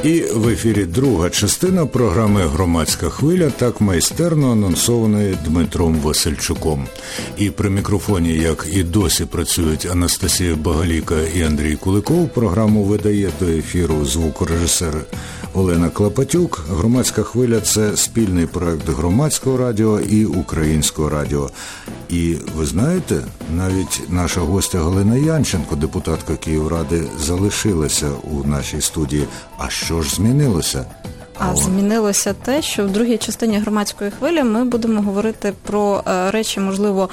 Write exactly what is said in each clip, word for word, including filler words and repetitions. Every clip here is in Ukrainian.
І в ефірі друга частина програми «Громадська хвиля», так майстерно анонсованої Дмитром Васильчуком. І при мікрофоні, як і досі працюють Анастасія Багаліка і Андрій Куликов, програму видає до ефіру звукорежисер Олена Клопотюк. «Громадська хвиля» – це спільний проект Громадського радіо і Українського радіо. І ви знаєте, навіть наша гостя Галина Янченко, депутатка Київради, залишилася у нашій студії. А що ж змінилося? А змінилося те, що в другій частині «Громадської хвилі» ми будемо говорити про речі, можливо,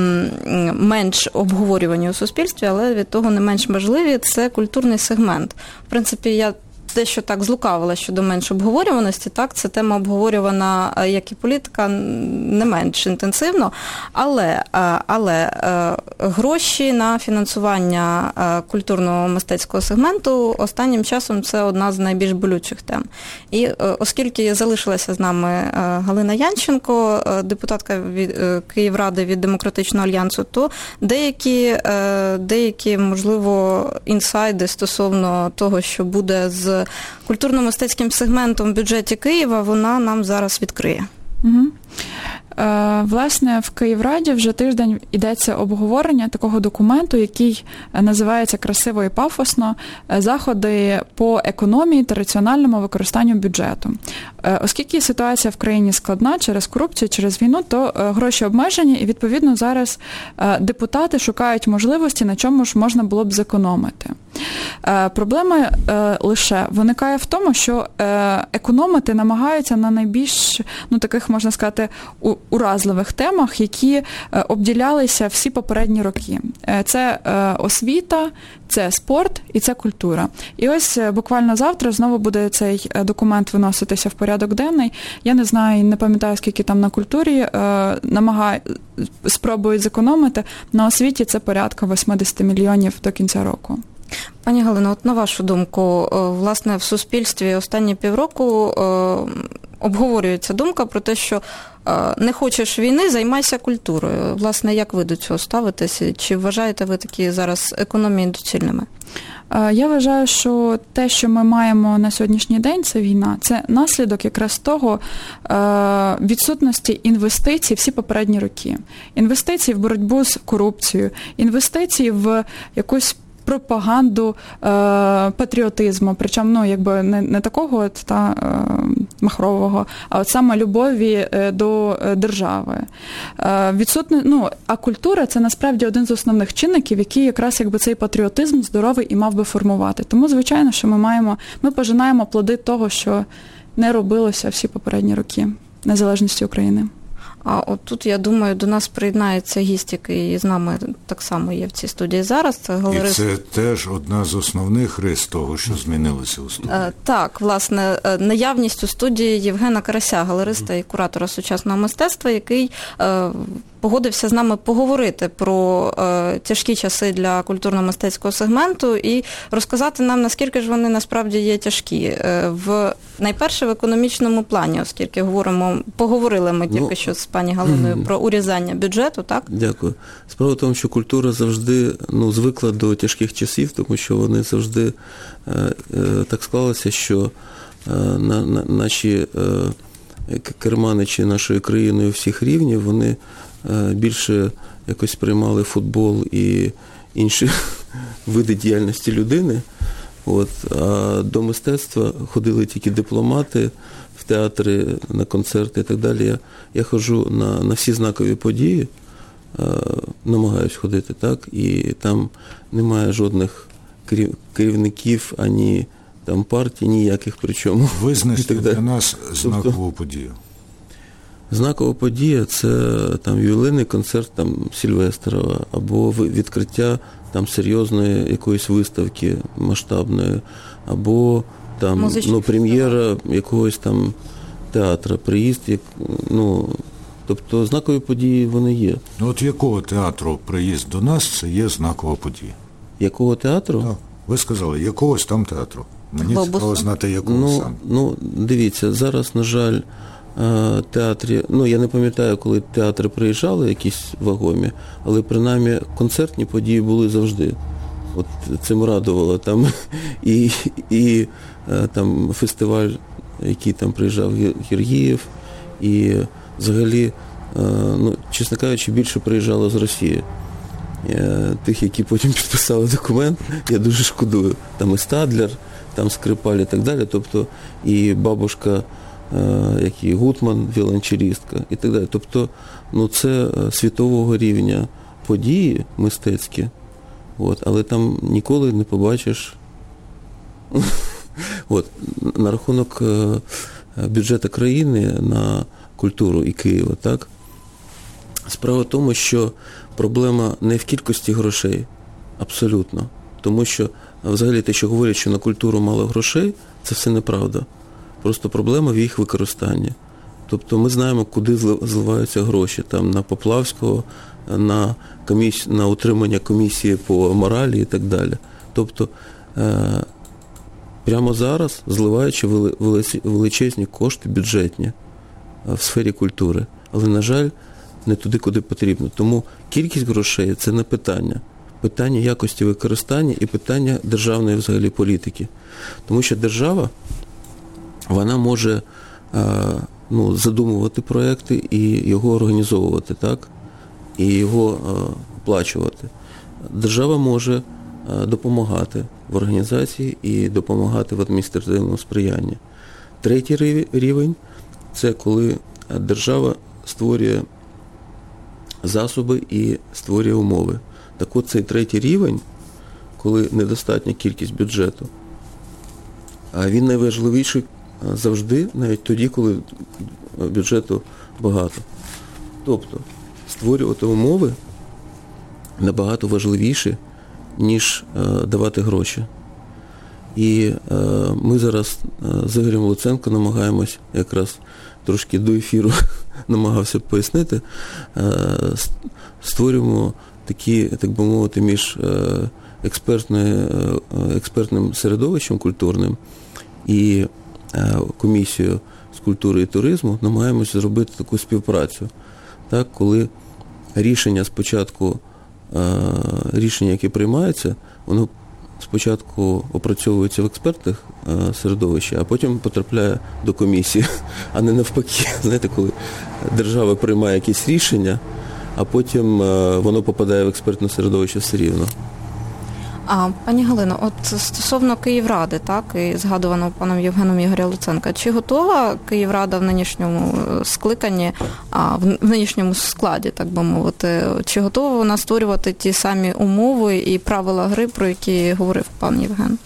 менш обговорювані у суспільстві, але від того не менш важливі – це культурний сегмент. В принципі, я дещо так злукавила щодо менш обговорюваності, так, це тема обговорювана, як і політика, не менш інтенсивно, але, але гроші на фінансування культурного мистецького сегменту останнім часом це одна з найбільш болючих тем. І оскільки залишилася з нами Галина Янченко, депутатка від Київради від Демократичного альянсу, то деякі, деякі, можливо, інсайди стосовно того, що буде з культурно-мистецьким сегментом в бюджеті Києва, вона нам зараз відкриє. Угу. Е, власне, в Київраді вже тиждень йдеться обговорення такого документу, який називається красиво і пафосно «Заходи по економії та раціональному використанню бюджету». Е, оскільки ситуація в країні складна через корупцію, через війну, то е, гроші обмежені і, відповідно, зараз е, депутати шукають можливості, на чому ж можна було б зекономити. Е, проблема е, лише виникає в тому, що е, економити намагаються на найбільш, ну, таких, можна сказати, у, уразливих темах, які е, обділялися всі попередні роки. Е, це е, освіта, це спорт і це культура. І ось е, буквально завтра знову буде цей документ виноситися в порядок денний. Я не знаю, не пам'ятаю, скільки там на культурі е, намагає, спробують зекономити. На освіті це порядка вісімдесят мільйонів до кінця року. Пані Галино, от на вашу думку, власне, в суспільстві останні півроку обговорюється думка про те, що не хочеш війни, займайся культурою. Власне, як ви до цього ставитеся? Чи вважаєте ви такі зараз економії доцільними? Я вважаю, що те, що ми маємо на сьогоднішній день, це війна, це наслідок якраз того відсутності інвестицій всі попередні роки. Інвестиції в боротьбу з корупцією, інвестиції в якусь пропаганду е, патріотизму, причому, ну, якби не, не такого от, та, е, махрового, а от саме любові е, до держави. Е, відсутне, ну, а культура – це насправді один з основних чинників, який якраз якби цей патріотизм здоровий і мав би формувати. Тому, звичайно, що ми маємо, ми пожинаємо плоди того, що не робилося всі попередні роки незалежності України. А от тут, я думаю, до нас приєднається гість, який з нами так само є в цій студії зараз. Це галерист... І це теж одна з основних рис того, що змінилося у студії. Так, власне, наявність у студії Євгена Карася, галериста і куратора сучасного мистецтва, який погодився з нами поговорити про е, тяжкі часи для культурно-мистецького сегменту і розказати нам, наскільки ж вони насправді є тяжкі. Е, в, найперше, в економічному плані, оскільки говоримо, поговорили ми тільки ну, що з пані Галиною про урізання бюджету, так? Дякую. Справа в тому, що культура завжди ну, звикла до тяжких часів, тому що вони завжди е, е, так склалося, що е, на, на, наші е, керманичі нашої країни у всіх рівнів, вони більше якось сприймали футбол і інші види діяльності людини. От. А до мистецтва ходили тільки дипломати, в театри, на концерти і так далі. Я, я ходжу на, на всі знакові події, е, намагаюсь ходити, так, і там немає жодних керівників, ані там партій, ніяких причому. Визначте для нас знакову тобто, подію. Знакова подія – це там ювілейний концерт там Сильвестрова або відкриття там серйозної якоїсь виставки масштабної, або там ну, прем'єра якогось там театру, приїзд, як, ну, тобто знакові події вони є. Ну от якого театру приїзд до нас – це є знакова подія? Якого театру? Так, ви сказали, якогось там театру. Мені цікаво знати, якого ну, сам. Ну, дивіться, зараз, на жаль, театрі, ну я не пам'ятаю, коли театри приїжджали якісь вагомі, але принаймні концертні події були завжди. от цим радувало. Там і, і там фестиваль, який там приїжджав Гергієв, і взагалі, ну, чесно кажучи, більше приїжджало з Росії. Тих, які потім підписали документ, я дуже шкодую. Там і Стадлер, там Скрипаль і так далі, тобто і бабушка, як і Гутман, віолончелістка і так далі. Тобто, ну, це світового рівня події мистецькі, от, але там ніколи не побачиш. От, на рахунок бюджету країни на культуру і Києва, так? Справа в тому, що проблема не в кількості грошей, абсолютно. Тому що, взагалі, те, що говорять, що на культуру мало грошей, це все неправда. Просто проблема в їх використанні. Тобто ми знаємо, куди зливаються гроші. Там на Поплавського, на, коміс... на утримання комісії по моралі і так далі. Тобто е... прямо зараз зливаючи величезні кошти бюджетні в сфері культури. Але, на жаль, не туди, куди потрібно. Тому кількість грошей – це не питання. Питання якості використання і питання державної взагалі політики. Тому що держава, вона може ну, задумувати проекти і його організовувати, так? І його оплачувати. Держава може допомагати в організації і допомагати в адміністративному сприянні. Третій рівень – це коли держава створює засоби і створює умови. Так от цей третій рівень, коли недостатня кількість бюджету, він найважливіший завжди, навіть тоді, коли бюджету багато. Тобто створювати умови набагато важливіші, ніж давати гроші. І ми зараз з Ігорем Луценко намагаємось, якраз трошки до ефіру намагався пояснити, створюємо такі, так би мовити, між експертним середовищем культурним і комісією з культури і туризму, намагаємося зробити таку співпрацю. Так, коли рішення спочатку, рішення, яке приймається, воно спочатку опрацьовується в експертних середовищі, а потім потрапляє до комісії, а не навпаки. Знаєте, коли держава приймає якісь рішення, а потім воно попадає в експертне середовище все рівно. А, пані Галино, от стосовно Київради, так, і згадуваного паном Євгеном Ігоря Луценка, чи готова Київрада в нинішньому скликанні, а, в нинішньому складі, так би мовити, чи готова вона створювати ті самі умови і правила гри, про які говорив пан Євген?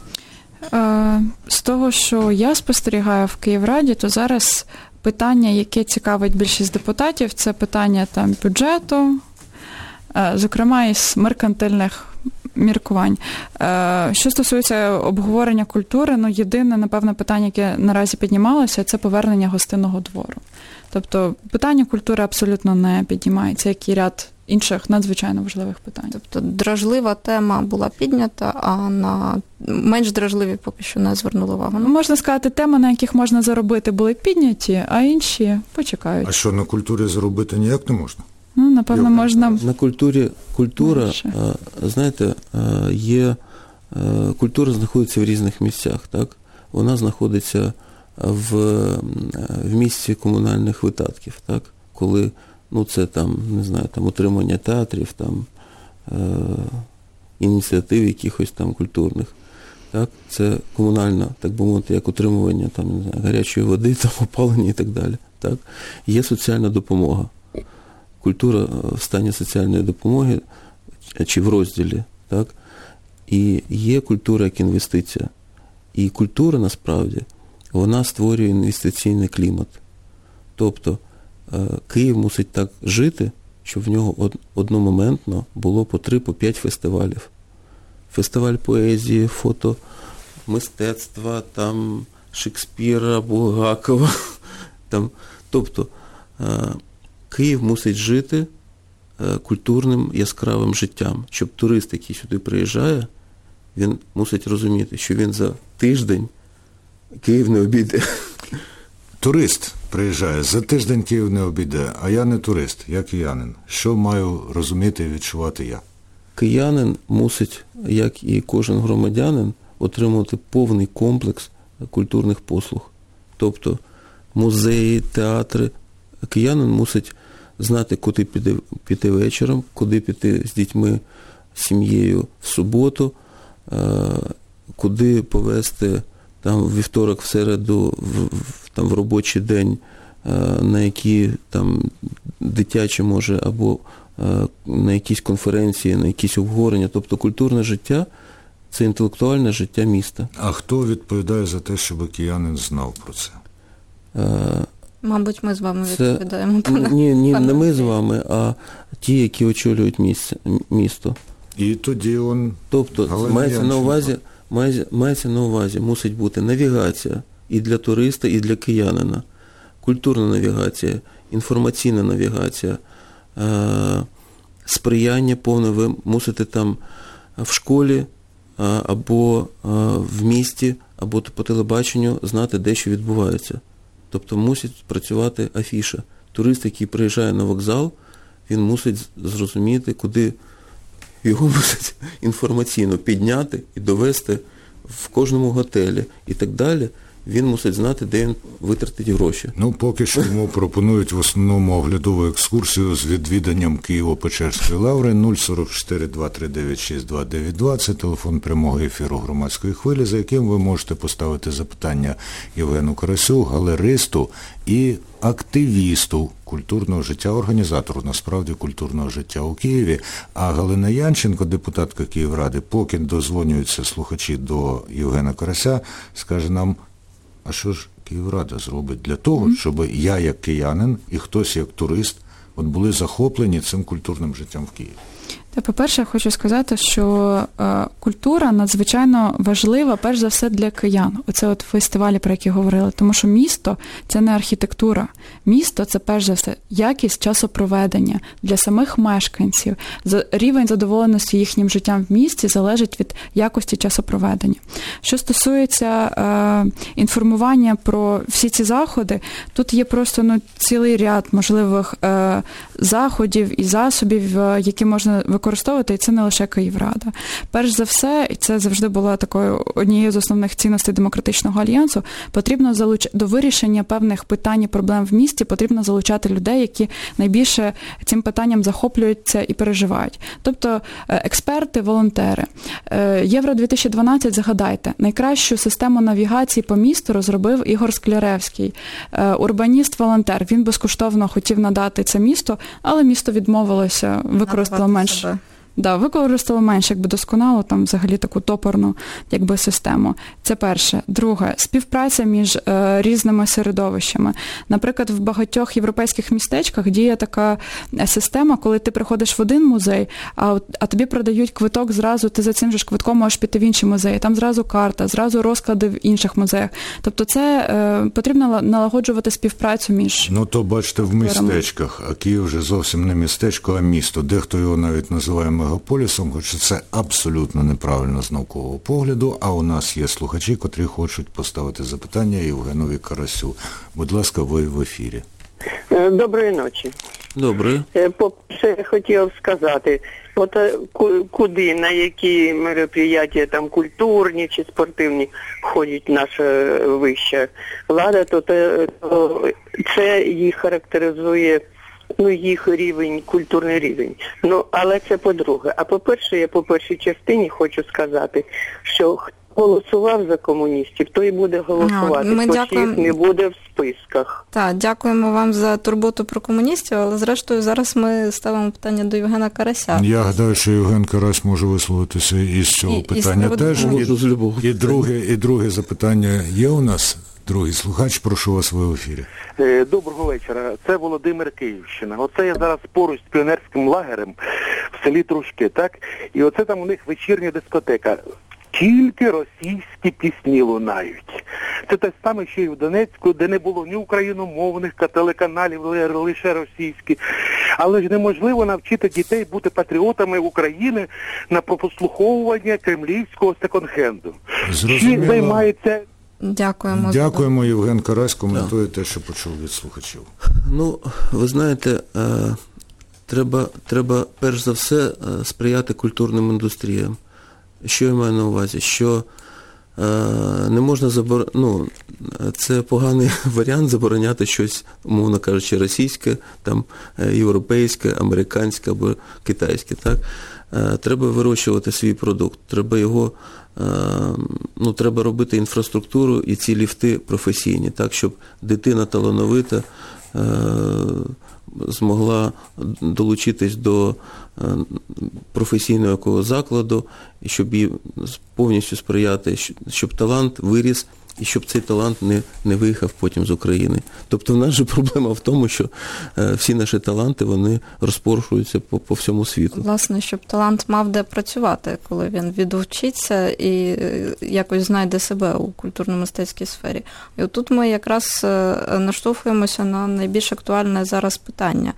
З того, що я спостерігаю в Київраді, то зараз питання, яке цікавить більшість депутатів, це питання там бюджету, зокрема із меркантильних міркувань. Що стосується обговорення культури, ну, єдине, напевно, питання, яке наразі піднімалося, це повернення гостинного двору. Тобто питання культури абсолютно не піднімається, як і ряд інших надзвичайно важливих питань. Тобто дражлива тема була піднята, а на менш дражливі поки що не звернули увагу. Ну, можна сказати, теми, на яких можна заробити, були підняті, а інші почекають. А що, на культурі заробити ніяк не можна? Ну, напевно, можна... На культурі, культура, знаєте, є, культура знаходиться в різних місцях, так? Вона знаходиться в, в місці комунальних видатків, так? Коли, ну, це там, не знаю, там утримання театрів, там, е, ініціатив якихось там культурних, так? Це комунальна, так би мовити, як утримування там, не знаю, гарячої води, там, опалення і так далі, так? Є соціальна допомога. Культура в стані соціальної допомоги чи в розділі, так? І є культура як інвестиція. І культура, насправді, вона створює інвестиційний клімат. Тобто Київ мусить так жити, щоб в нього одномоментно було по три, по п'ять фестивалів. Фестиваль поезії, фото, мистецтва, там, Шекспіра, Булгакова. Там, тобто, Київ мусить жити культурним яскравим життям, щоб турист, який сюди приїжджає, він мусить розуміти, що він за тиждень Київ не обійде. Турист приїжджає, за тиждень Київ не обійде, а я не турист, я киянин. Що маю розуміти і відчувати я? киянин мусить, як і кожен громадянин, отримувати повний комплекс культурних послуг. Тобто музеї, театри. Киянин мусить знати, куди піти, піти вечором, куди піти з дітьми, сім'єю в суботу, куди повезти там в вівторок, в середу, в, там, в робочий день, на які там дитячі, може, або на якісь конференції, на якісь обговорення. Тобто культурне життя – це інтелектуальне життя міста. А хто відповідає за те, щоб киянин знав про це? Мабуть, ми з вами це... відповідаємо. Пане, ні, ні, пане не ми з вами, а ті, які очолюють місце, місто. І тоді он... Тобто, мається на увазі, мається, мається на увазі, мусить бути навігація і для туриста, і для киянина. Культурна навігація, інформаційна навігація, е- сприяння повне. Ви мусите там в школі а, або а, в місті, або по телебаченню знати, де що відбувається. Тобто мусить працювати афіша. Турист, який приїжджає на вокзал, він мусить зрозуміти, куди його мусить інформаційно підняти і довести в кожному готелі і так далі. Він мусить знати, де він витратить гроші. Ну, поки що йому пропонують в основному оглядову екскурсію з відвіданням Києво-Печерської лаври. Нуль сорок чотири два три дев'ять шість два дев'ять два. Це телефон прямого ефіру Громадської хвилі, за яким ви можете поставити запитання Євгену Карасю, галеристу і активісту культурного життя, організатору, насправді, культурного життя у Києві. А Галина Янченко, депутатка Київради, поки дозвонюються слухачі до Євгена Карася, скаже нам, а що ж Київрада зробить для того, щоб я, як киянин, і хтось, як турист, от були захоплені цим культурним життям в Києві? Та, по-перше, я хочу сказати, що е, культура надзвичайно важлива, перш за все, для киян. Оце от фестивалі, про які говорили. Тому що місто – це не архітектура. Місто – це, перш за все, якість часопроведення для самих мешканців. Рівень задоволеності їхнім життям в місті залежить від якості часопроведення. Що стосується е, інформування про всі ці заходи, тут є просто ну, цілий ряд можливих е, заходів і засобів, е, які можна використовувати. використовувати, і це не лише Київрада. Перш за все, і це завжди була такою однією з основних цінностей демократичного альянсу, потрібно залуч... до вирішення певних питань і проблем в місті потрібно залучати людей, які найбільше цим питанням захоплюються і переживають. Тобто експерти, волонтери. Євро дві тисячі дванадцять, згадайте, найкращу систему навігації по місту розробив Ігор Скляревський. Урбаніст-волонтер. Він безкоштовно хотів надати це місто, але місто відмовилося, використало менш Да, використали менш якби досконало там взагалі таку топорну якби систему. Це перше. Друге, співпраця між е, різними середовищами. Наприклад, в багатьох європейських містечках діє така система, коли ти приходиш в один музей, а, а тобі продають квиток зразу, ти за цим же ж квитком можеш піти в інший музей. Там зразу карта, зразу розклади в інших музеях. Тобто це е, потрібно налагоджувати співпрацю між... Ну то бачите в містечках, а Київ вже зовсім не містечко, а місто. Дехто його навіть називає мегаполісом, хоча це абсолютно неправильно з наукового погляду, а у нас є слухачі, котрі хочуть поставити запитання Євгенові Карасю. Будь ласка, ви в ефірі. Доброї ночі. Добре. По-перше, я хотів сказати, от куди, на які мероприятия, там культурні чи спортивні входить наша вища влада, то, то це їх характеризує, ну, їх рівень, культурний рівень. Ну, але це по-друге. А по-перше, я по першій частині хочу сказати, що хто голосував за комуністів, той і буде голосувати, ми хоч дякуємо... їх не буде в списках. Так, дякуємо вам за турботу про комуністів, але зрештою зараз ми ставимо питання до Євгена Карася. Я гадаю, що Євген Карась може висловитися із цього і, питання і теж. І, і, друге, і друге запитання є у нас? Другий слухач, прошу вас, ви в ефірі. Доброго вечора. Це Володимир, Київщина. Оце я зараз поруч з піонерським лагерем в селі Трушки, так? І оце там у них вечірня дискотека. Тільки російські пісні лунають. Це те саме, що і в Донецьку, де не було ні україномовних телеканалів, лише російські. Але ж неможливо навчити дітей бути патріотами України на прослуховування кремлівського секонд-хенду. Чи займається... Дякуємо. Дякуємо, Євген Карась, коментує те, що почув від слухачів. Ну, ви знаєте, треба, треба перш за все сприяти культурним індустріям. Що я маю на увазі? Що е, не можна забор... ну, це поганий варіант забороняти щось, умовно кажучи, російське, там, європейське, американське або китайське. Так? Е, треба вирощувати свій продукт, треба його, е, ну, треба робити інфраструктуру і ці ліфти професійні, так, щоб дитина талановита е, змогла долучитись до професійного якого закладу, і щоб їй повністю сприяти, щоб талант виріс, і щоб цей талант не, не виїхав потім з України. Тобто в нас же проблема в тому, що всі наші таланти, вони розпорошуються по, по всьому світу. Власне, щоб талант мав де працювати, коли він відвчиться і якось знайде себе у культурно-мистецькій сфері. І отут ми якраз наштовхуємося на найбільш актуальне зараз питання.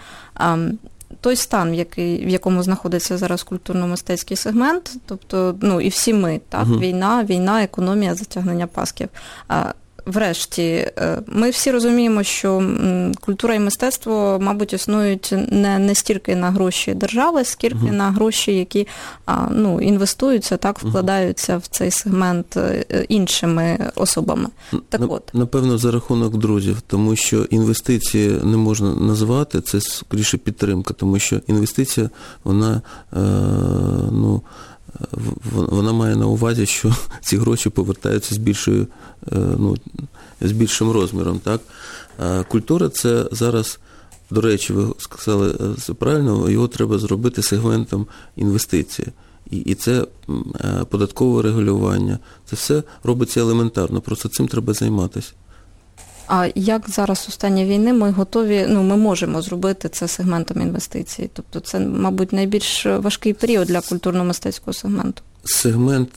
Той стан, в, який, в якому знаходиться зараз культурно-мистецький сегмент, тобто, ну, і всі ми, так, uh-huh. війна, війна, економія, затягнення пасків. А, врешті, ми всі розуміємо, що культура і мистецтво, мабуть, існують не, не стільки на гроші держави, скільки uh-huh. на гроші, які, ну, інвестуються, так, вкладаються в цей сегмент іншими особами. Так от. Напевно, за рахунок друзів, тому що інвестиції не можна назвати, це скоріше підтримка, тому що інвестиція, вона, е, ну, вона має на увазі, що ці гроші повертаються з більшою, ну, з більшим розміром, так? Культура – це зараз, до речі, ви сказали це правильно, його треба зробити сегментом інвестиції. І, і це податкове регулювання, це все робиться елементарно, просто цим треба займатися. А як зараз у стані війни ми готові, ну, ми можемо зробити це сегментом інвестицій? Тобто це, мабуть, найбільш важкий період для культурно-мистецького сегменту. Сегмент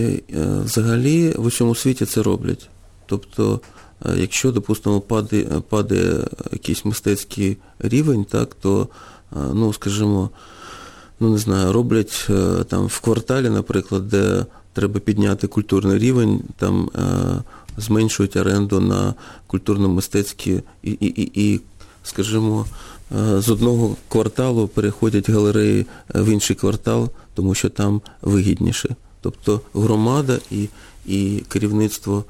взагалі в усьому світі це роблять. Тобто, якщо, допустимо, падає, падає якийсь мистецький рівень, так, то, ну, скажімо, ну, не знаю, роблять там в кварталі, наприклад, де треба підняти культурний рівень, там зменшують оренду на культурно-мистецькі і, і, і, і, скажімо, з одного кварталу переходять галереї в інший квартал, тому що там вигідніше. Тобто громада і, і керівництво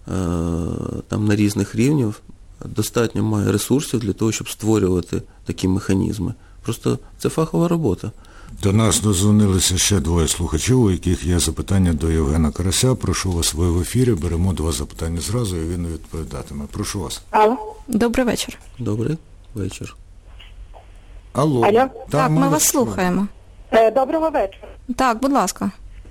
там на різних рівнях достатньо має ресурсів для того, щоб створювати такі механізми. Просто це фахова робота. До нас дозвонилися ще двоє слухачів, у яких є запитання до Євгена Карася. Прошу вас, ви в ефірі, беремо два запитання зразу, і він відповідатиме. Прошу вас. Алло. Добрий вечір. Добрий вечір. Алло. Алло. Так, так, ми вас слухаємо. Доброго вечора. Так, будь ласка.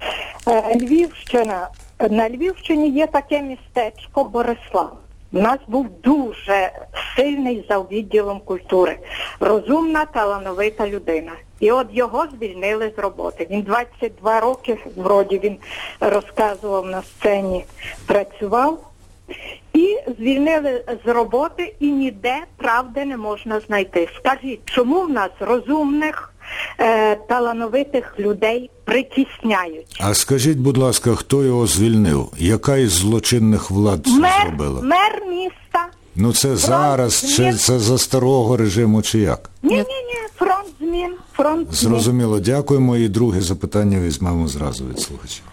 Львівщина. На Львівщині є таке містечко Борислав. У нас був дуже сильний за відділом культури. Розумна, талановита людина. І от його звільнили з роботи. Він двадцять два роки, вроді він розказував на сцені, працював. І звільнили з роботи, і ніде правди не можна знайти. Скажіть, чому в нас розумних, е, талановитих людей притісняють? А скажіть, будь ласка, хто його звільнив? Яка із злочинних влад це мер, зробила? Мер міста. Ну це фронт зараз, змін. чи це за старого режиму, чи як? Ні-ні-ні, фронт змін, фронт змін. Зрозуміло, дякуємо. І друге запитання візьмемо зразу від слухачів.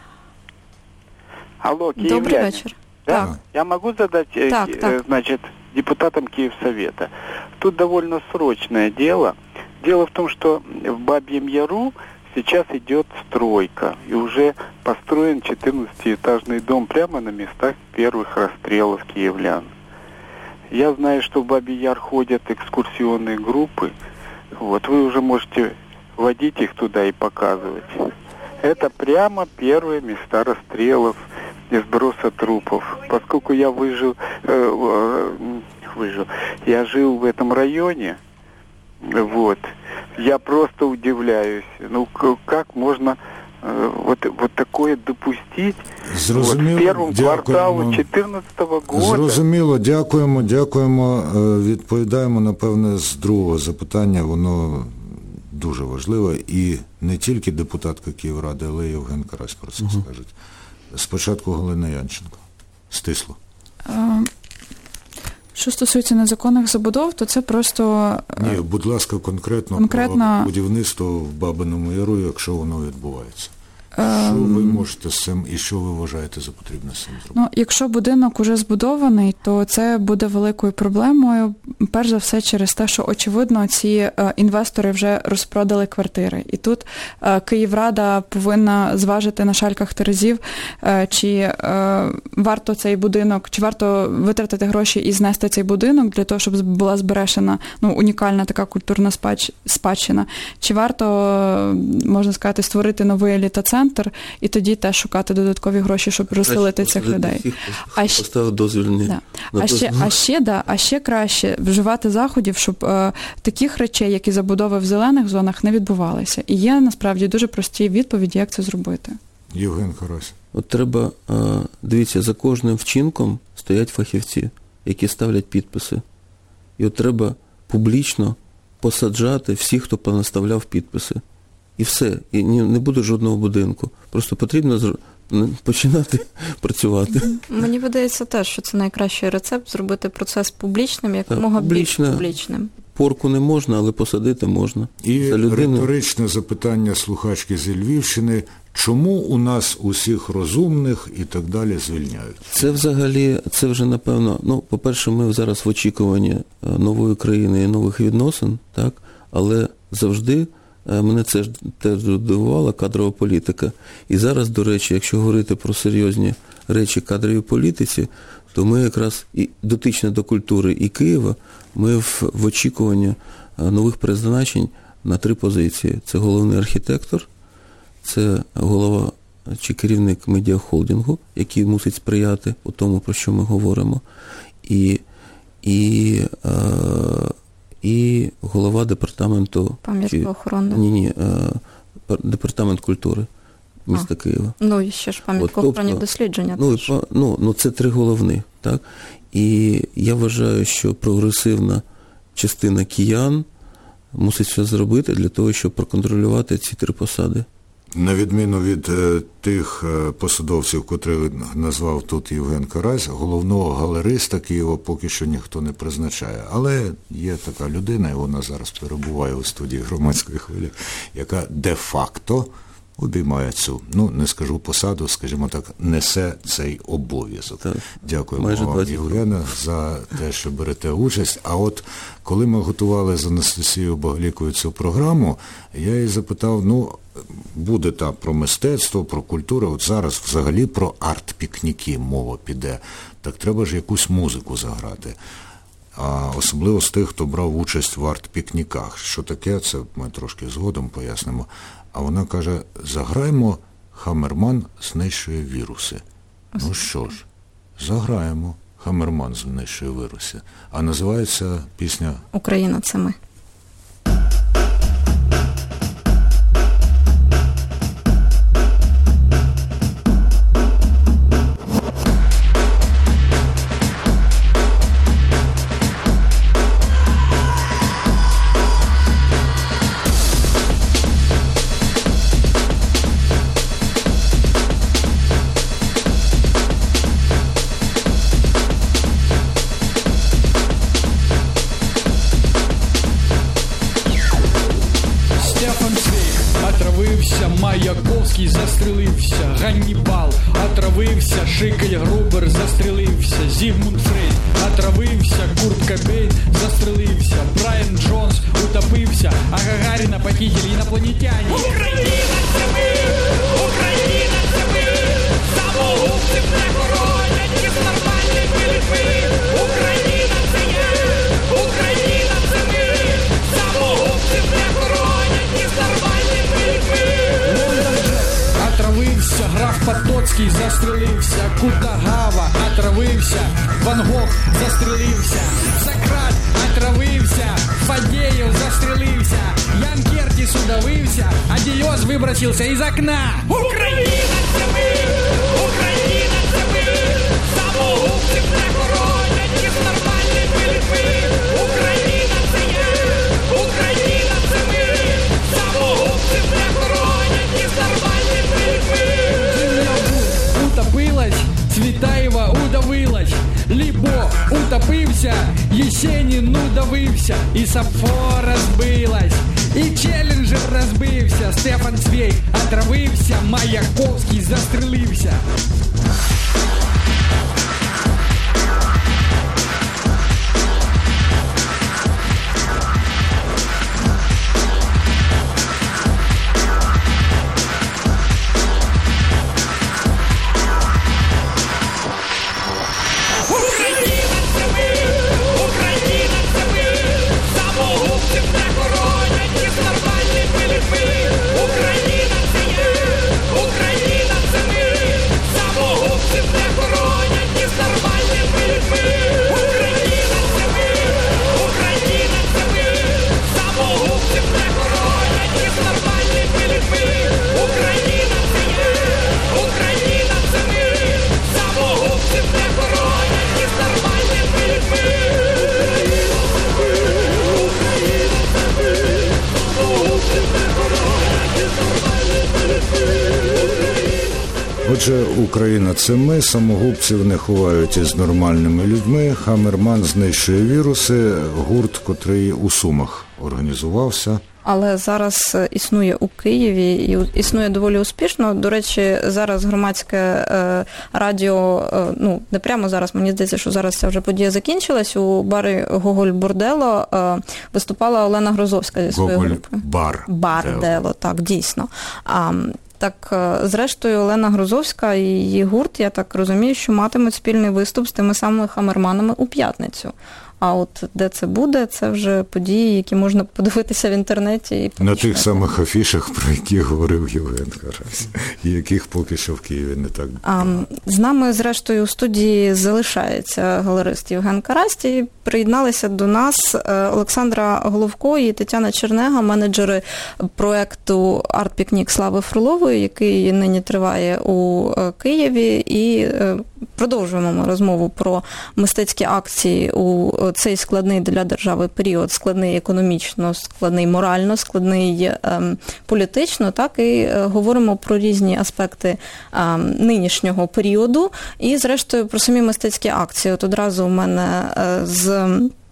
Алло, Киевляне. Добрий вечір. Да? Так. Я могу задать, так, э, так. значит, депутатам Киевсовета? Тут довольно срочное дело. Дело в том, что в Бабьем Яру сейчас идет стройка, и уже построен четырнадцатиэтажный дом прямо на местах первых расстрелов киевлян. Я знаю, что в Бабий Яр ходят экскурсионные группы. Вот, вы уже можете водить их туда и показывать. Это прямо первые места расстрелов и сброса трупов. Поскольку я выжил, э, выжил, я жил в этом районе, вот, я просто удивляюсь, ну как можно э, вот, вот такое допустить вот, в первом кварталу четырнадцатого года. Зрозуміло, дякуємо, дякуємо. Відповідаємо, напевне, з другого запитання, воно дуже важливе, і не тільки депутатка Київради, але й Євген Карась про це угу. скажуть. Спочатку Галина Янченко. Стисло. Що стосується незаконних забудов, то це просто... Ні, будь ласка, конкретно, конкретно... про будівництво в Бабиному Яру, якщо воно відбувається. Що ви можете з цим і що ви вважаєте за потрібне з цим зробити? Ну, якщо будинок уже збудований, то це буде великою проблемою, перш за все через те, що, очевидно, ці е, інвестори вже розпродали квартири. І тут е, Київрада повинна зважити на шальках терезів, е, чи е, варто цей будинок, чи варто витратити гроші і знести цей будинок для того, щоб була збережена, ну, унікальна така культурна спадщ... спадщина, чи варто, можна сказати, створити новий еліта-центр, і тоді теж шукати додаткові гроші, щоб розселити цих людей. А ще, дозвільні. Да. А, ще, а, ще, да, а ще краще вживати заходів, щоб е, таких речей, як і забудови в зелених зонах, не відбувалися. І є, насправді, дуже прості відповіді, як це зробити. Євген Карась. От треба, дивіться, за кожним вчинком стоять фахівці, які ставлять підписи. І от треба публічно посаджати всіх, хто понаставляв підписи. І все. І не буде жодного будинку. Просто потрібно починати працювати. Мені видається теж, що це найкращий рецепт – зробити процес публічним, якомога більш публічним. Порку не можна, але посадити можна. І людину... риторичне запитання слухачки зі Львівщини. Чому у нас усіх розумних і так далі звільняють? Це взагалі, це вже напевно, ну, по-перше, ми зараз в очікуванні нової країни і нових відносин, так, але завжди мене це ж теж дивувала кадрова політика. І зараз, до речі, якщо говорити про серйозні речі кадровій політиці, то ми якраз і дотично до культури і Києва, ми в, в очікуванні нових призначень на три позиції. Це головний архітектор, це голова чи керівник медіахолдингу, який мусить сприяти у тому, про що ми говоримо, і, і, е, і голова департаменту... Пам'ятка охорони. Ні, ні, е, департамент культури міста а, Києва. Ну, і ще ж пам'ятка охоронні дослідження. Ну, і, ну, ну, це три головних, так? І я вважаю, що прогресивна частина киян мусить все зробити для того, щоб проконтролювати ці три посади. На відміну від е, тих е, посадовців, котрих назвав тут Євген Карась, головного галериста Києва поки що ніхто не призначає. Але є така людина, і вона зараз перебуває у студії «Громадської хвилі», яка де-факто обіймає цю, ну, не скажу посаду, скажімо так, несе цей обов'язок. Так, дякуємо вам, Євгена, за те, що берете участь. А от коли ми готували з Анастасією Багалікою цю програму, я її запитав, ну, буде там про мистецтво, про культуру, от зараз взагалі про арт-пікніки мова піде. Так треба ж якусь музику заграти. А особливо з тих, хто брав участь в арт-пікніках. Що таке, це ми трошки згодом пояснимо. А вона каже, заграємо «Хамерман знищує віруси». Ну що ж, заграємо «Хамерман знищує віруси». А називається пісня «Україна – це ми». Маяковський застрелився, Ганнібал отравився, Шикель Грубер застрелився, Зігмунд Фрейд отравився, Курт Кобейн застрелився, Брайан Джонс утопився, а Гагаріна похитили інопланетяне. Україна – це ми! Україна – це ми! Самогубців не хоронять, із нормальних пилипи! Україна – це я! Україна – це ми! Самогубців не хоронять, із нормальних пилипи! Отравився, граф Потоцький застрелився, Кутагава отравився, Ван Гог застрелився, Сократ отравився, Фадеєв застрелився, Ян Кертіс удавився, а Діоз вибросився із окна. Україна – це ми! Україна – це ми! Самогубців не хоронять, із нормальних пилипи! Україна – це я! Україна – це ми! Самогубців не хоронять, із нормальних пилипи! Утопилась, Цвітаєва удавилась, Лібо утопилась. напився, Єсеніну давився, і Сапфо розбилась, і Челленджер розбився, Стефан Цвейг отравився, Маяковський застрелився. Отже, Україна – це ми, самогубців не ховають із нормальними людьми, Хамерман знищує віруси, гурт, котрий у Сумах організувався. Але зараз існує у Києві і існує доволі успішно. До речі, зараз громадське е, радіо, е, ну, не прямо зараз, мені здається, що зараз ця вже подія закінчилась. У барі Гоголь-Бордело е, виступала Олена Грозовська зі своєю групою. Бар. Бардело, так, дійсно. А, Так, зрештою, Олена Грозовська і її гурт, я так розумію, що матимуть спільний виступ з тими самими Хамерманами у п'ятницю. А от де це буде, це вже події, які можна подивитися в інтернеті. І на тих самих афішах, про які говорив Євген Карась, і яких поки що в Києві не так багато. З нами, зрештою, у студії залишається галерист Євген Карась, і приєдналися до нас Олександра Головко і Тетяна Чернега, менеджери проєкту «Арт-пікнік» Слави Фролової, який нині триває у Києві. І продовжуємо ми розмову про мистецькі акції у цей складний для держави період, складний економічно, складний морально, складний ем, політично, так, і е, говоримо про різні аспекти ем, нинішнього періоду і, зрештою, про самі мистецькі акції. От одразу у мене е, з...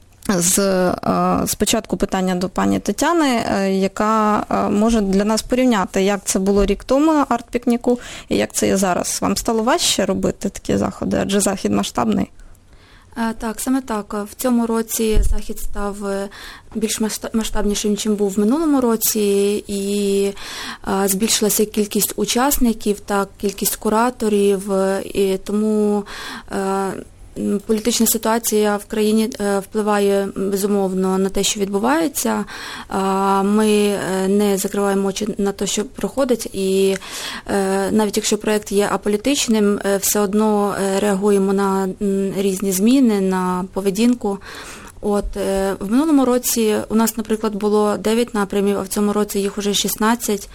З спочатку питання до пані Тетяни, яка може для нас порівняти, як це було рік тому арт-пікніку і як це є зараз. Вам стало важче робити такі заходи, адже захід масштабний? Так, саме так. В цьому році захід став більш масштабнішим, ніж був в минулому році, і збільшилася кількість учасників, так, кількість кураторів, і тому політична ситуація в країні впливає, безумовно, на те, що відбувається. Ми не закриваємо очі на те, що проходить, і навіть якщо проєкт є аполітичним, все одно реагуємо на різні зміни, на поведінку. От, в минулому році у нас, наприклад, було дев'ять напрямів, а в цьому році їх уже шістнадцять.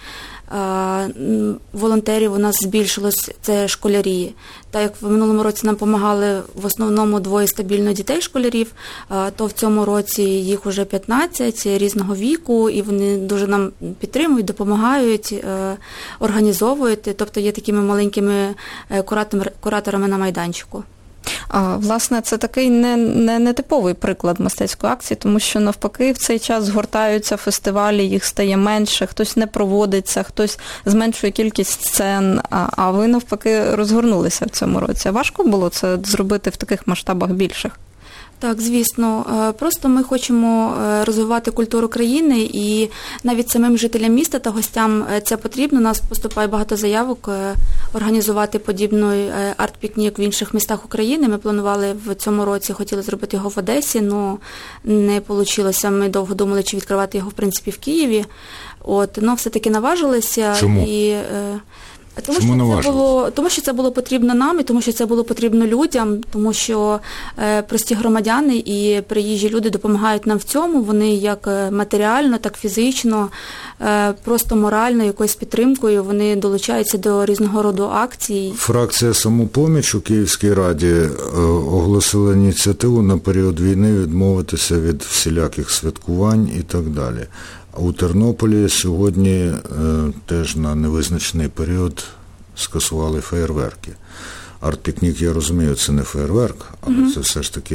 Волонтерів у нас збільшилось, це школярі. Так як в минулому році нам допомагали в основному двоє стабільно дітей-школярів, то в цьому році їх уже п'ятнадцять різного віку, і вони дуже нам підтримують, допомагають, організовують, тобто є такими маленькими кураторами на майданчику. А, власне, це такий не, не, не типовий приклад мистецької акції, тому що навпаки в цей час згортаються фестивалі, їх стає менше, хтось не проводиться, хтось зменшує кількість сцен, а, а ви навпаки розгорнулися в цьому році. Важко було це зробити в таких масштабах більших? Так, звісно. Просто ми хочемо розвивати культуру країни, і навіть самим жителям міста та гостям це потрібно. У нас поступає багато заявок організувати подібний арт-пікнік в інших містах України. Ми планували в цьому році, хотіли зробити його в Одесі, але не вийшло. Ми довго думали, чи відкривати його, в принципі, в Києві. От, але все-таки наважилися. Чому? І, Тому що, це було, тому що це було потрібно нам, і тому що це було потрібно людям, тому що е, прості громадяни і приїжджі люди допомагають нам в цьому, вони як матеріально, так фізично, е, просто морально, якоюсь підтримкою, вони долучаються до різного роду акцій. Фракція «Самопоміч» у Київській раді е, оголосила ініціативу на період війни відмовитися від всіляких святкувань і так далі. У Тернополі сьогодні е, теж на невизначений період скасували феєрверки. Арт-пікнік, я розумію, це не феєрверк, але mm-hmm. це все ж таки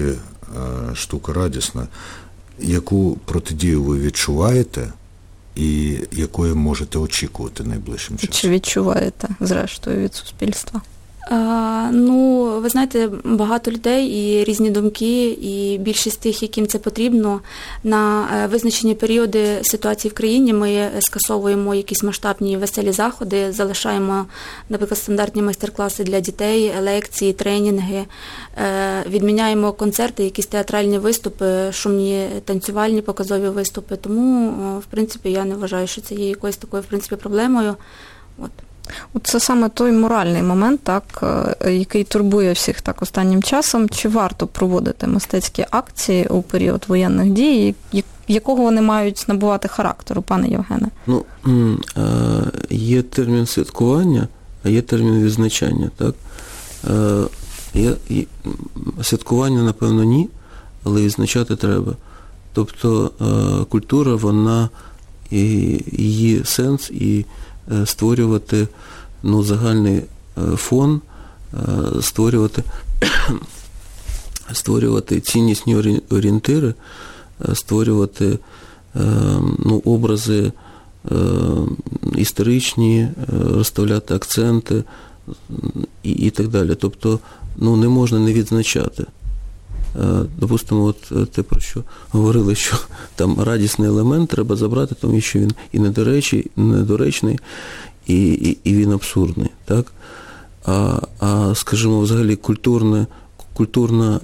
штука радісна. Яку протидію ви відчуваєте і якої можете очікувати найближчим часом? Чи відчуваєте, зрештою, від суспільства? А, ну, ви знаєте, багато людей і різні думки, і більшість тих, яким це потрібно. На визначені періоди ситуації в країні ми скасовуємо якісь масштабні веселі заходи, залишаємо, наприклад, стандартні майстер-класи для дітей, лекції, тренінги, відміняємо концерти, якісь театральні виступи, шумні танцювальні показові виступи. Тому, в принципі, я не вважаю, що це є якоюсь такою, в принципі, проблемою. От. Це саме той моральний момент, так, який турбує всіх так останнім часом. Чи варто проводити мистецькі акції у період воєнних дій, якого вони мають набувати характеру, пане Євгене? Ну, є термін святкування, а є термін відзначання, так? Є, святкування, напевно, ні, але відзначати треба. Тобто культура, вона, і, її сенс і створювати, ну, загальний фон, створювати, створювати ціннісні орієнтири, створювати, ну, образи історичні, розставляти акценти і, і так далі. Тобто, ну, не можна не відзначати. Допустимо, от те, про що говорили, що там радісний елемент треба забрати, тому що він і недоречний, недоречний, і, і, і він абсурдний. Так? А, а, скажімо, взагалі культурна, культурна,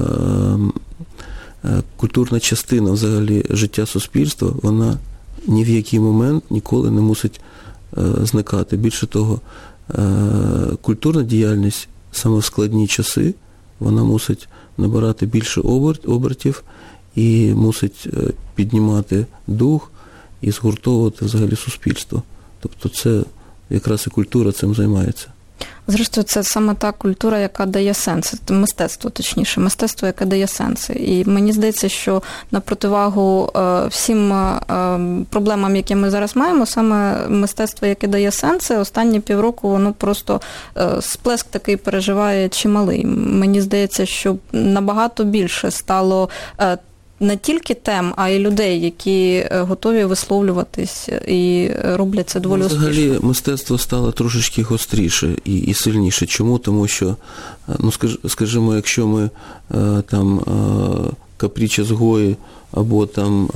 е, культурна частина взагалі життя суспільства, вона ні в який момент ніколи не мусить е, зникати. Більше того, е, культурна діяльність саме в складні часи, вона мусить набирати більше обертів і мусить піднімати дух і згуртовувати взагалі суспільство. Тобто це якраз і культура цим займається. Зрештою, це саме та культура, яка дає сенс, мистецтво, точніше, мистецтво, яке дає сенси. І мені здається, що на противагу всім проблемам, які ми зараз маємо, саме мистецтво, яке дає сенси, останні півроку воно просто сплеск такий переживає чималий. Мені здається, що набагато більше стало не тільки тем, а й людей, які готові висловлюватись і роблять це доволі успішно. Взагалі мистецтво стало трошечки гостріше і, і сильніше. Чому? Тому що, ну, скаж, скажімо, якщо ми там Капріча з Гої або там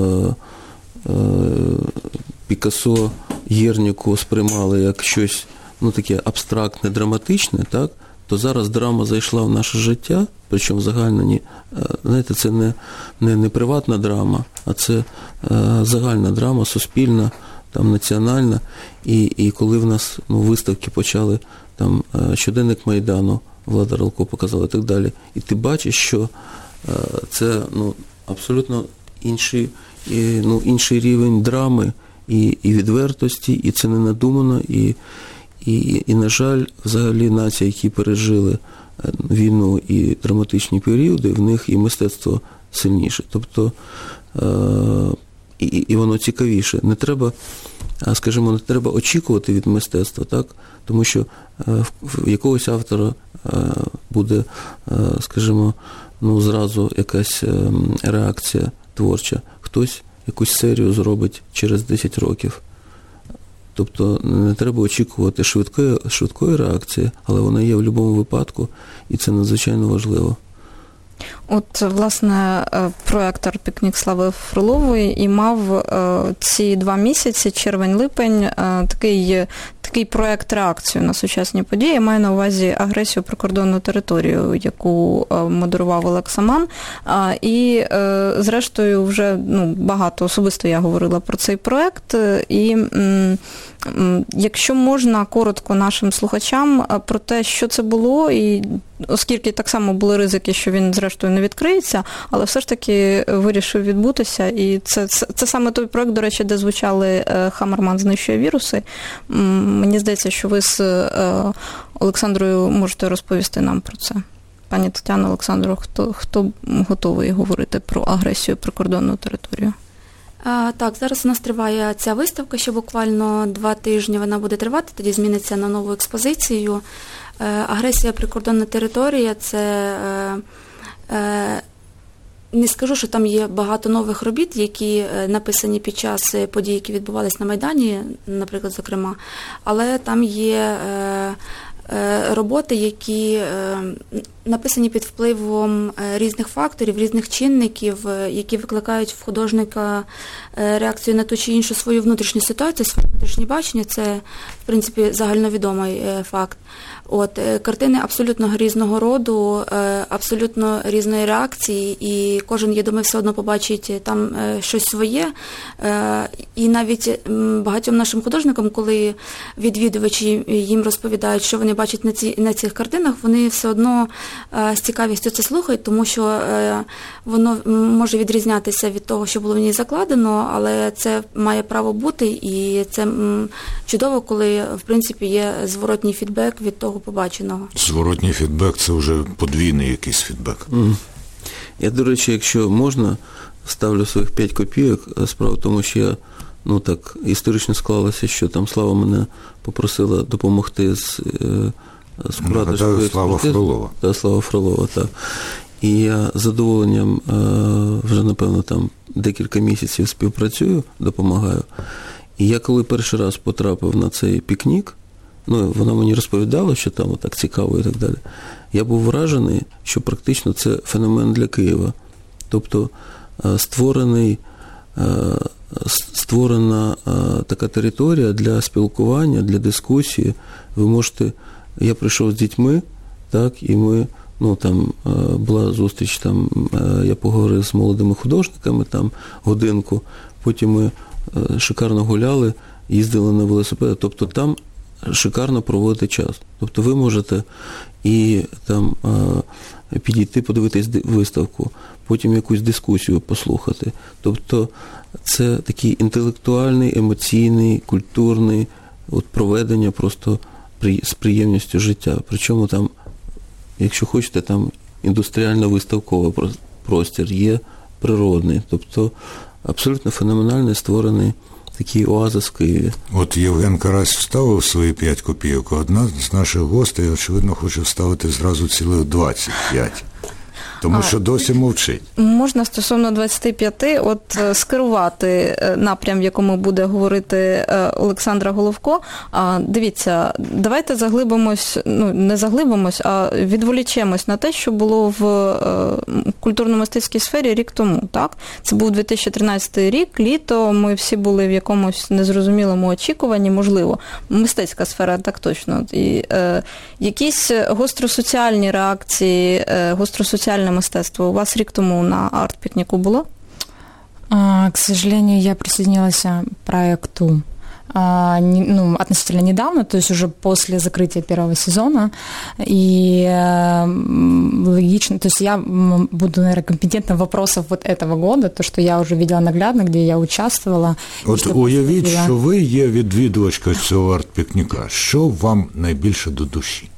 Пікассо, Герніку сприймали як щось, ну, таке абстрактне, драматичне, так, то зараз драма зайшла в наше життя, причому загальна, знаєте, це не, не, не приватна драма, а це е, загальна драма, суспільна, там, національна. І, і коли в нас, ну, виставки почали, там, щоденник Майдану, Влада Ралко показала і так далі, і ти бачиш, що е, це, ну, абсолютно інший, і, ну, інший рівень драми і, і відвертості, і це не надумано, і І, і, на жаль, взагалі нації, які пережили війну і драматичні періоди, в них і мистецтво сильніше. Тобто, е- і, і воно цікавіше. Не треба, скажімо, не треба очікувати від мистецтва, так? Тому що е- в якогось автора е- буде, е- скажімо, ну, зразу якась е- реакція творча. Хтось якусь серію зробить через десять років. Тобто не треба очікувати швидкої, швидкої реакції, але вона є в будь-якому випадку, і це надзвичайно важливо. От, власне, проектор «Пікнік Слави Фролової» і мав ці два місяці, червень-липень, такий, такий проект-реакцію на сучасні події. Я маю на увазі агресію прикордонну територію, яку модерував Олекса Ман. І, зрештою, вже, ну, багато особисто я говорила про цей проект. І якщо можна, коротко нашим слухачам про те, що це було, і оскільки так само були ризики, що він, зрештою, не відкриється, але все ж таки вирішив відбутися. І це, це, це саме той проект, до речі, де звучали «Хамерман знищує віруси». Мені здається, що ви з Олександрою можете розповісти нам про це. Пані Тетяно, Олександро, хто, хто готовий говорити про агресію прикордонну територію? А, так, зараз у нас триває ця виставка, що буквально два тижні вона буде тривати, тоді зміниться на нову експозицію. Е, агресія прикордонна територія – це е, е, не скажу, що там є багато нових робіт, які написані під час подій, які відбувалися на Майдані, наприклад, зокрема, але там є роботи, які написані під впливом різних факторів, різних чинників, які викликають в художника реакцію на ту чи іншу свою внутрішню ситуацію, своє внутрішнє бачення. Це, в принципі, загальновідомий факт. От, картини абсолютно різного роду, абсолютно різної реакції, і кожен, я думаю, все одно побачить там щось своє. І навіть багатьом нашим художникам, коли відвідувачі їм розповідають, що вони бачать на, ці, на цих картинах, вони все одно з цікавістю це слухають, тому що воно може відрізнятися від того, що було в ній закладено, але це має право бути, і це чудово, коли, в принципі, є зворотній фідбек від того побаченого. Зворотній фідбек – це вже подвійний якийсь фідбек. Mm. Я, до речі, якщо можна, ставлю своїх п'ять копійок. Справа в тому, що я, ну так, історично склалося, що там Слава мене попросила допомогти з, з кураторською Слава Фролова. Та, Слава Фролова, так. І я з задоволенням вже, напевно, там декілька місяців співпрацюю, допомагаю. І я коли перший раз потрапив на цей пікнік, ну, вона мені розповідала, що там так цікаво і так далі. Я був вражений, що практично це феномен для Києва. Тобто створений, створена така територія для спілкування, для дискусії. Ви можете... Я прийшов з дітьми, так, і ми, ну, там була зустріч, там, я поговорив з молодими художниками, там, годинку, потім ми шикарно гуляли, їздили на велосипедах. Тобто там шикарно проводити час. Тобто ви можете і там підійти, подивитись виставку, потім якусь дискусію послухати. Тобто це такий інтелектуальний, емоційний, культурний от проведення просто з приємністю життя. Причому там, якщо хочете, там індустріально-виставковий простір, є природний. Тобто абсолютно феноменальний створений такий оазис в Києві. От Євген Карась вставив свої п'ять копійок, а одна з наших гостей, очевидно, хоче вставити зразу цілих двадцять п'ять. Тому що досі мовчить. Можна стосовно двадцять п'ять от скерувати напрям, в якому буде говорити Олександра Головко. А, дивіться, давайте заглибимось, ну не заглибимось, а відволічемось на те, що було в культурно-мистецькій сфері рік тому. Так? Це був дві тисячі тринадцятий рік, літо, ми всі були в якомусь незрозумілому очікуванні, можливо, мистецька сфера так точно. І е, якісь гостросоціальні реакції, е, гостросоціальні мистецтво у вас рік тому на арт-пикнику было? А, к сожалению, я присоединилась к проекту а, не, ну, относительно недавно, то есть уже после закрытия первого сезона, и а, логично, то есть я буду, наверное, компетентна в вопросах вот этого года, то, что я уже видела наглядно, где я участвовала. От уявіть, посмотрела... що ви є відвідувачка цього арт-пикника. Що вам найбільше до душі?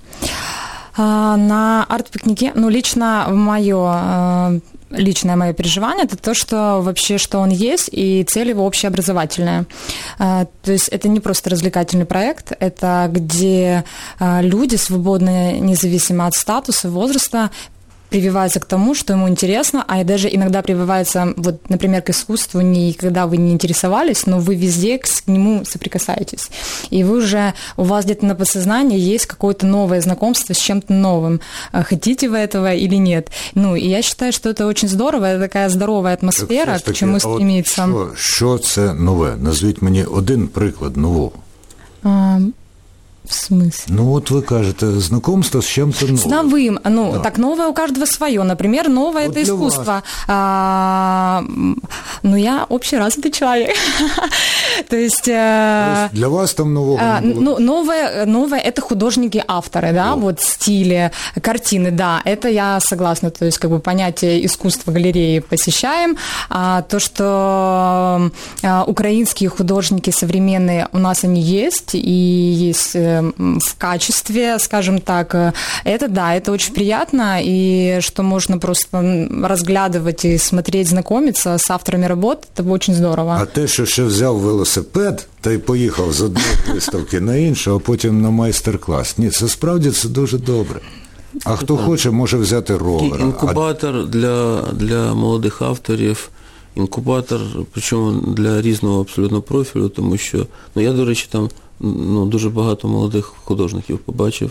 На арт-пикнике, ну, лично мое, личное мое переживание, это то, что вообще, что он есть, и цель его общеобразовательная. То есть это не просто развлекательный проект, это где люди, свободные, независимо от статуса, возраста, прививается к тому, что ему интересно, а даже иногда прививается, вот, например, к искусству, никогда вы не интересовались, но вы везде к нему соприкасаетесь. И вы уже, у вас где-то на подсознании есть какое-то новое знакомство с чем-то новым. Хотите вы этого или нет? Ну, и я считаю, что это очень здорово, это такая здоровая атмосфера, к чему стремиться. Що, що це нове? Назвіть мені один приклад нового. А, в смысле? Ну, вот вы кажете, знакомство с чем-то новым. С новым. Ну, да. Так, новое у каждого свое. Например, новое вот – это искусство. А, ну, я общеразвитый человек. То есть... А, для вас там нового а, не было? Ну, новое, новое – это художники-авторы, да, вот. вот стили, картины, да, это я согласна. То есть, как бы, понятие искусства галереи посещаем. А то, что а, украинские художники современные, у нас они есть, и есть... в качестве, скажем так, это да, это очень приятно, и что можно просто разглядывать и смотреть, знакомиться с авторами работ, это очень здорово. А те, що ще взяв велосипед та й поїхав з одної виставки на іншу, а потім на майстер-клас, ні, це справді це дуже добре. А хто хоче, може взяти ровер. Інкубатор для, для молодих авторів, інкубатор, причому для різного абсолютно профілю, тому що, ну я, до речі, там ну, дуже багато молодих художників побачив.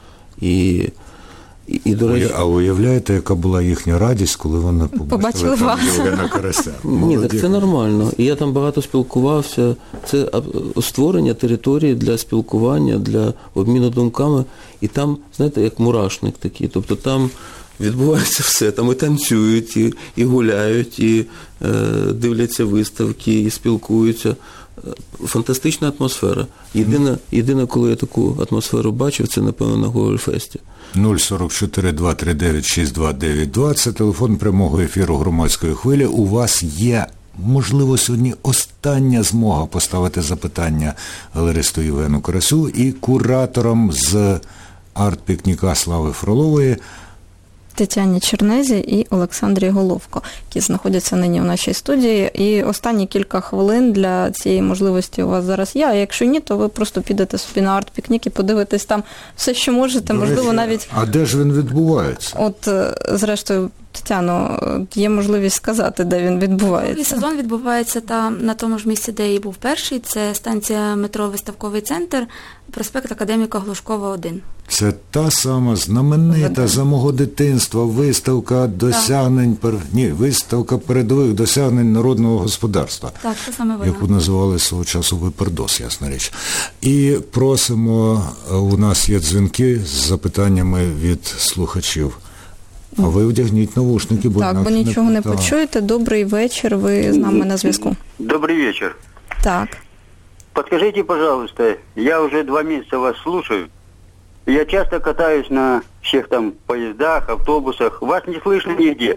І, і, і до речі... А уявляєте, яка була їхня радість, коли вони побачили там Євгена Карася? Ні, так це нормально. І я там багато спілкувався. Це створення території для спілкування, для обміну думками. І там, знаєте, як мурашник такий. Тобто там відбувається все. Там і танцюють, і, і гуляють, і е, дивляться виставки, і спілкуються. Фантастична атмосфера. Єдине, єдине, коли я таку атмосферу бачив, це, напевно, на Гогольфесті. нуль сорок чотири два три дев'ять шість два дев'ять два – це телефон прямого ефіру Громадської хвилі. У вас є, можливо, сьогодні остання змога поставити запитання галеристу Євгену Карасю і кураторам з арт-пікніка Слави Фролової Тетяні Чернезі і Олександрі Головко, які знаходяться нині в нашій студії. І останні кілька хвилин для цієї можливості у вас зараз є. А якщо ні, то ви просто підете собі на арт-пікнік і подивитесь там все, що можете, можливо, навіть... А де ж він відбувається? От, зрештою, Тетяно, є можливість сказати, де він відбувається? Другий сезон відбувається там, на тому ж місці, де і був перший. Це станція метро «Виставковий центр», проспект Академіка Глушкова, один. Це та сама знаменита за мого дитинства виставка досягнень, пер... ні, виставка передових досягнень народного господарства. Так, це саме вона. Яку називали свого часу «Випердос», ясна річ. І просимо, у нас є дзвінки з запитаннями від слухачів. А ви одягніть навушники, бо так, бо нічого не, не почуєте. Добрий вечір, ви з нами на зв'язку. Добрый вечер. Так. Подскажите, пожалуйста, я уже два месяца вас слушаю. Я часто катаюсь на всех там поездах, автобусах. Вас не слышно нигде.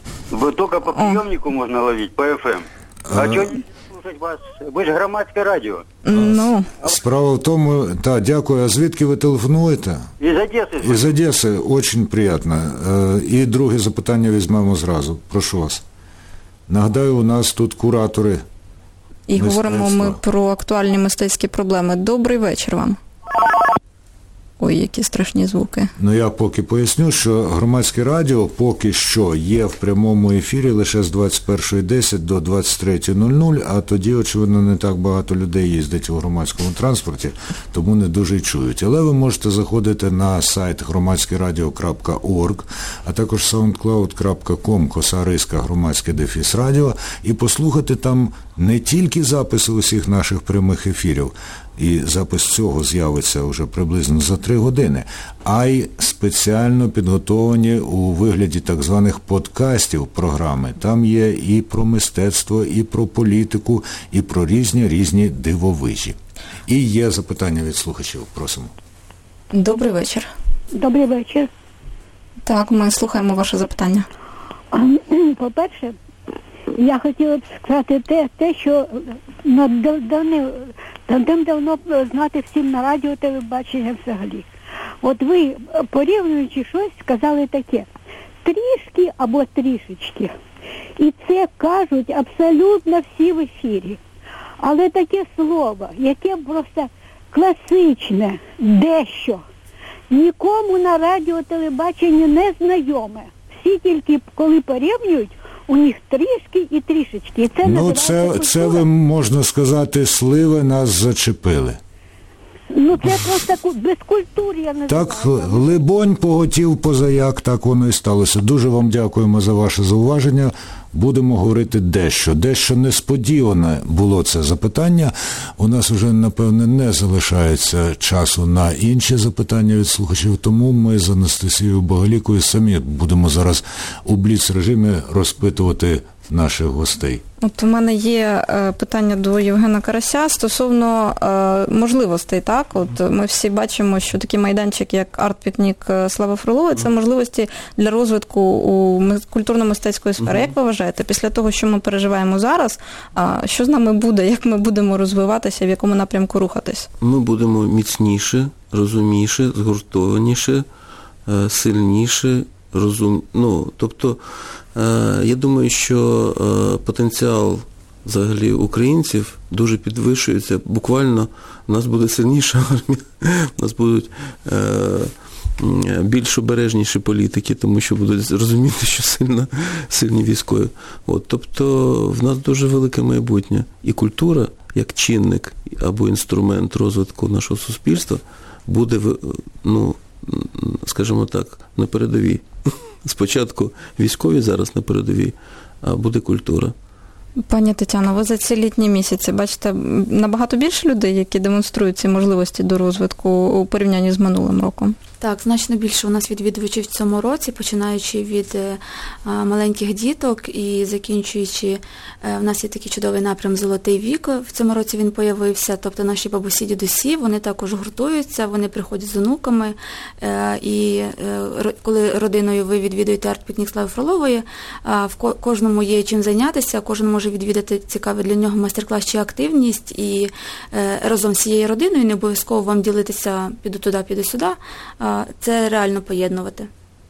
Вы только по приемнику О. можно ловить, по эф эм. А, а что не слушать вас? Ви ж громадське радіо. Ну. Справа в тому, так, дякую. А звідки ви телефонуєте? Із Одеси. Із Одеси, дуже приємно. І друге запитання візьмемо зразу. Прошу вас. Нагадаю, у нас тут куратори. І говоримо ми про актуальні мистецькі проблеми. Добрий вечір вам. Ой, які страшні звуки. Ну, я поки поясню, що Громадське радіо поки що є в прямому ефірі лише з двадцять першої десять до двадцять третьої нуль нуль, а тоді, очевидно, не так багато людей їздить у громадському транспорті, тому не дуже й чують. Але ви можете заходити на сайт громадське радіо крапка орг, а також саундклауд крапка ком, косариска, громадське дефіс радіо, і послухати там не тільки записи усіх наших прямих ефірів, і запис цього з'явиться вже приблизно за три години, а й спеціально підготовлені у вигляді так званих подкастів програми. Там є і про мистецтво, і про політику, і про різні-різні дивовижі. І є запитання від слухачів. Просимо. Добрий вечір. Добрий вечір. Так, ми слухаємо ваше запитання. По-перше, я хотіла б сказати те, те що давним-давно знати всім на радіо, телебачення взагалі. От ви, порівнюючи щось, сказали таке: трішки або трішечки. І це кажуть абсолютно всі в ефірі. Але таке слово, яке просто класичне, дещо, нікому на радіо, телебаченні не знайоме. Всі тільки, коли порівнюють, у них трішки і трішечки. І це ну, це, це ви, можна сказати, сливи нас зачепили. Ну, це просто безкультур'я називається. Так, либонь поготів позаяк, так воно і сталося. Дуже вам дякуємо за ваше зауваження. Будемо говорити дещо. Дещо несподіване було це запитання. У нас вже, напевне, не залишається часу на інші запитання від слухачів, тому ми з Анастасією Багалікою самі будемо зараз у бліц-режимі розпитувати наших гостей. От у мене є е, питання до Євгена Карася стосовно е, можливостей, так? От ми всі бачимо, що такі майданчики, як арт-пікнік Слави Фролової, це можливості для розвитку у культурно-мистецької сфери. Як ви вважаєте, після того, що ми переживаємо зараз, а, що з нами буде, як ми будемо розвиватися, в якому напрямку рухатись? Ми будемо міцніше, розумніше, згуртованіше, сильніше, розум... ну, тобто, я думаю, що потенціал взагалі українців дуже підвищується. Буквально у нас буде сильніша армія, у нас будуть більш обережніші політики, тому що будуть розуміти, що сильно, сильні військові. От, тобто в нас дуже велике майбутнє. І культура, як чинник або інструмент розвитку нашого суспільства, буде, ну, скажімо так, на передовій. Спочатку військові, зараз на передовій, а буде культура. Пані Тетяно, ви за ці літні місяці бачите набагато більше людей, які демонструють ці можливості до розвитку у порівнянні з минулим роком? Так, значно більше у нас відвідувачів в цьому році, починаючи від маленьких діток і закінчуючи, в нас є такий чудовий напрям «Золотий вік», в цьому році він появився, тобто наші бабусі, дідусі, вони також гуртуються, вони приходять з онуками, і коли родиною ви відвідуєте арт-пікнік Слави Фролової, в кожному є чим зайнятися, кожен може відвідати цікавий для нього майстер-клас чи активність, і разом з цією родиною, не обов'язково вам ділитися піду туди, піду сюди, це реально поєднувати.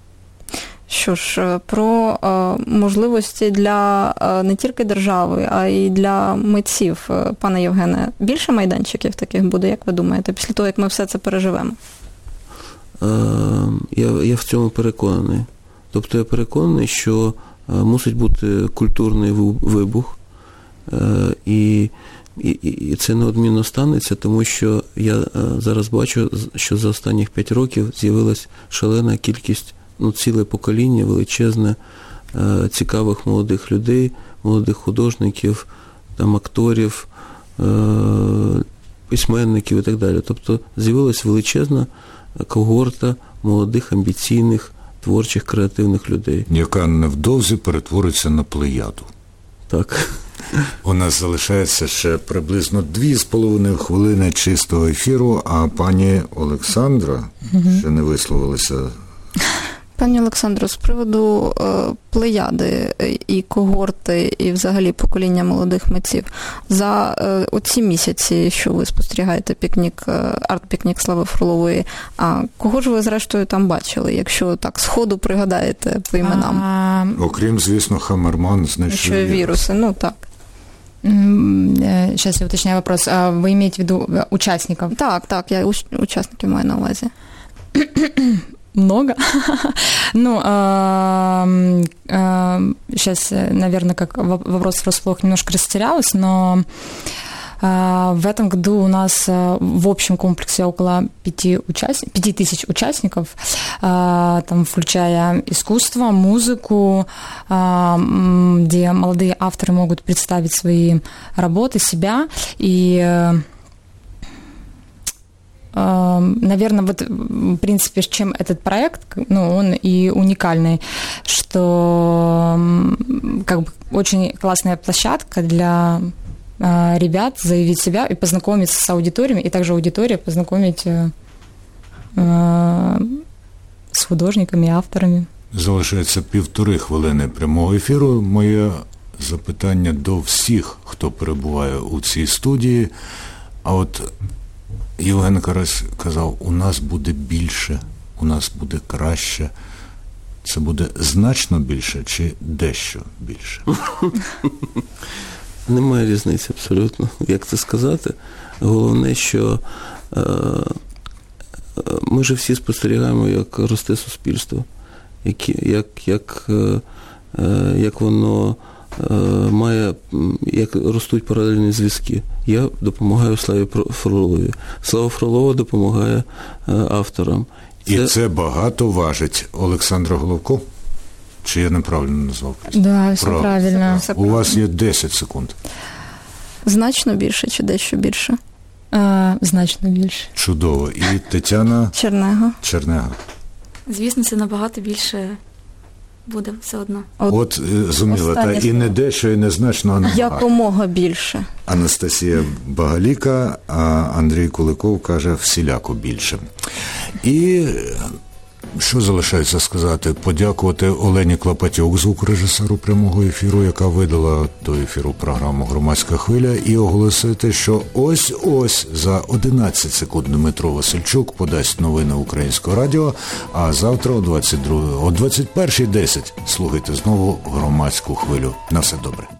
Що ж, про е, можливості для е, не тільки держави, а й для митців. Пане Євгене, більше майданчиків таких буде, як ви думаєте, після того, як ми все це переживемо? Е, я, я в цьому переконаний. Тобто я переконаний, що е, мусить бути культурний вибух, е, і І, і це неодмінно станеться, тому що я зараз бачу, що за останніх п'ять років з'явилась шалена кількість, ну, ціле покоління величезне цікавих молодих людей, молодих художників, там, акторів, письменників і так далі. Тобто з'явилась величезна когорта молодих, амбіційних, творчих, креативних людей. Яка невдовзі перетвориться на плеяду. Так. У нас залишається ще приблизно дві з половиною хвилини чистого ефіру, а пані Олександра угу. ще не висловилася. Пані Олександро, з приводу е, плеяди і когорти, і взагалі покоління молодих митців, за е, оці місяці, що ви спостерігаєте пікнік, арт-пікнік Слави Фролової, а кого ж ви зрештою там бачили, якщо так сходу пригадаєте по іменам? А... Окрім, звісно, Хамерман знищує віруси. віруси. Ну, так. Сейчас я уточняю вопрос. Вы имеете в виду участников? Так, так, я участників маю на увазі. Много. Ну, сейчас, наверное, как вопрос врасплох немножко растерялась, но в этом году у нас в общем комплексе около пяти, участ... пяти тысяч участников, там, включая искусство, музыку, где молодые авторы могут представить свои работы, себя. И, наверное, вот, в принципе, чем этот проект, ну, он и уникальный, что как бы очень классная площадка для ребят заявить себя и познакомиться с аудиториями, и также аудитория познакомить э, э, з художниками і авторами. Залишається півтори хвилини прямого ефіру. Моє запитання до всіх, хто перебуває у цій студії. А от Євген Карась казав, у нас буде більше, у нас буде краще. Це буде значно більше чи дещо більше? Немає різниці абсолютно. Як це сказати? Головне, що е, ми ж всі спостерігаємо, як росте суспільство, як, як, як, е, як воно е, має, як ростуть паралельні зв'язки. Я допомагаю Славі Фролові. Слава Фролова допомагає е, авторам. Це... І це багато важить. Олександра Головко? Чи я неправильно назвав? Да, все Прав... правильно. У правильно. Вас є десять секунд. Значно більше чи дещо більше? А, значно більше. Чудово. І Тетяна Чернега. Чернега. Звісно, це набагато більше буде все одно. От, От зуміла, та і не дещо, і незначно, а набагато. Якомога більше. Анастасія Багаліка, а Андрій Куликов каже всіляко більше. І... Що залишається сказати? Подякувати Олені Клопотюк, звукорежисеру прямого ефіру, яка видала до ефіру програму «Громадська хвиля», і оголосити, що ось-ось за одинадцять секунд Дмитро Васильчук подасть новини Українського радіо, а завтра о двадцять другій, о двадцять першій десять слухайте знову «Громадську хвилю». На все добре.